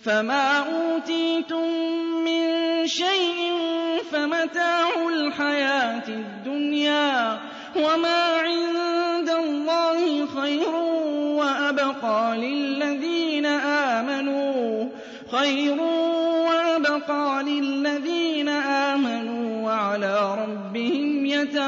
فما أوتيتم من شيء فمتاع الحياة الدنيا وما عند الله خير وأبقى للذين آمنوا وعلى ربهم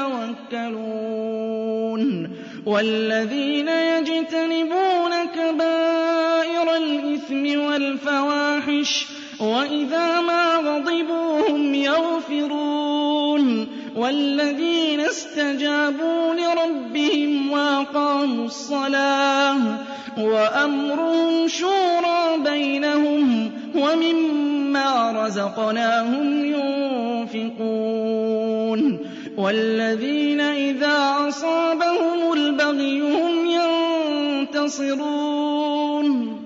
يتوكلون والذين يجتنبون كبائر الإثم والفواحش وإذا ما غضبوا هم يغفرون والذين استجابوا لربهم وأقاموا الصلاة وأمرهم شورى بينهم ومما رزقناهم ينفقون والذين إذا أصابهم البغي هم ينتصرون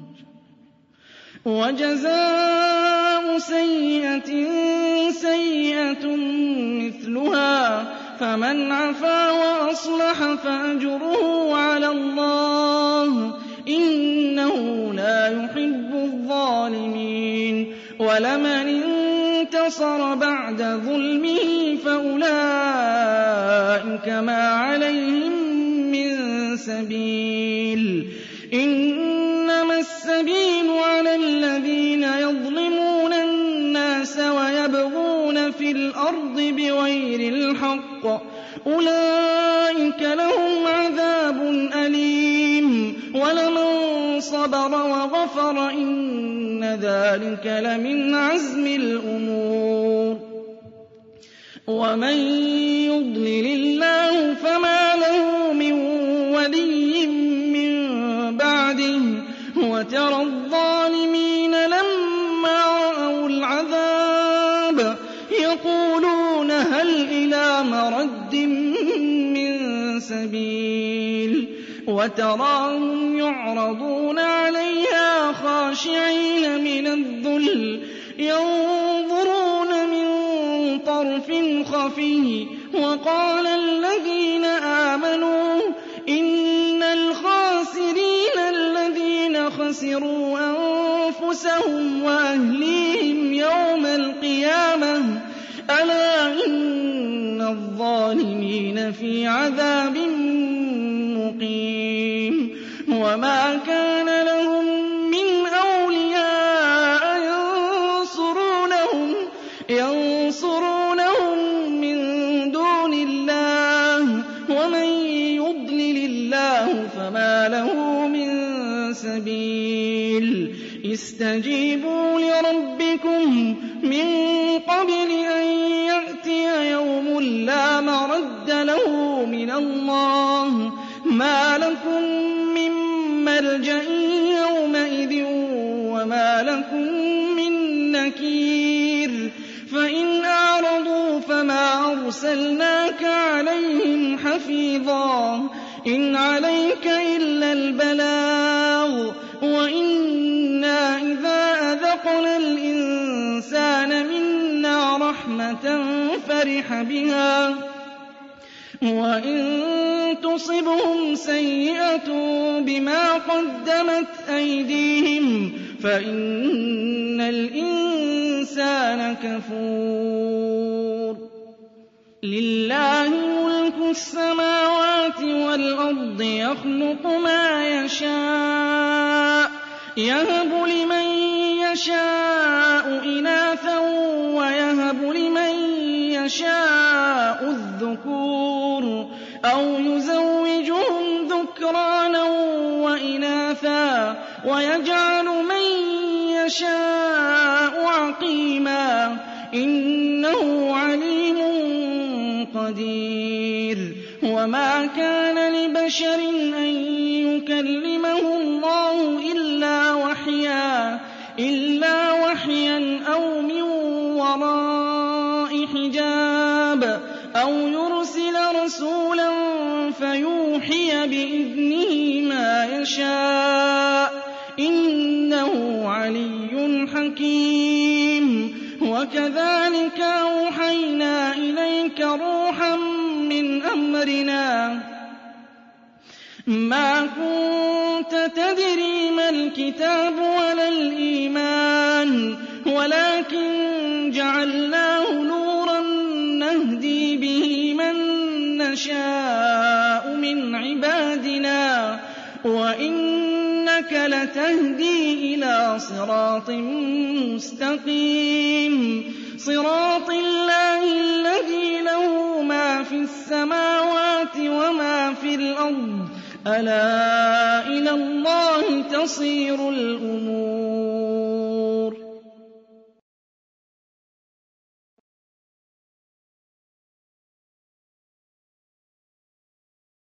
وجزاء سيئة سيئة مثلها فمن عفا وأصلح فأجره على الله إنه لا يحب الظالمين ولمن انتصر بعد ظلمه فأولئك ما عليهم من سبيل إنما السبيل على الذين يظلمون الناس ويبغون في الأرض بغير الحق أولئك لهم عذاب أليم ولمن صبر وغفر إن ذلك لمن عزم الأمور ومن يضلل الله فما له من ولي من بعده وترى الظالمين لما رأوا العذاب يقولون هل إلى مرد من سبيل وتراهم يعرضون عليها خاشعين من الذل ينظرون من طرف خفي وقال الذين آمنوا إن الخاسرين الذين خسروا أنفسهم وأهليهم يوم القيامة ألا إن الظالمين في عذاب مقيم وما كان لهم من أولياء ينصرونهم من دون الله ومن يضلل الله فما له من سبيل استجيبوا لربكم من قبل أن يأتي يوم لا مرد له من الله ما لكم من ملجأ يومئذ وما لكم من نكير فإن أعرضوا فما أرسلناك عليهم حفيظا إن عليك إلا البلاغ وإنا إذا أذقنا الإنسان منا رحمة فرح بها وإن تصبهم سيئة بما قدمت أيديهم فإن الإنسان كفور لله ملك السماوات والأرض يخلق ما يشاء يهب لمن يشاء إناثا ويهب لمن يشاء الذكور أو يزوجهم ذكرانا وإناثا ويجعل من يشاء عقيما إنه عليم قدير وما كان لبشر أن يكلمه الله إلا وحيا أو من وراء حجاب أو يرسل رسولا فيوحي بإذنه ما يشاء إنه علي حكيم وكذلك أوحينا إليك روحا من أمرنا ما كنت تدري ما الكتاب ولا الإيمان نَشَاءُ مِنْ عِبَادِنَا ۚ وَإِنَّكَ لَتَهْدِي إِلَىٰ صِرَاطٍ مُّسْتَقِيمٍ صِرَاطِ اللَّهِ الَّذِي لَهُ مَا فِي السَّمَاوَاتِ وَمَا فِي الْأَرْضِ ۗ أَلَا إِلَى اللَّهِ تَصِيرُ الْأُمُورُ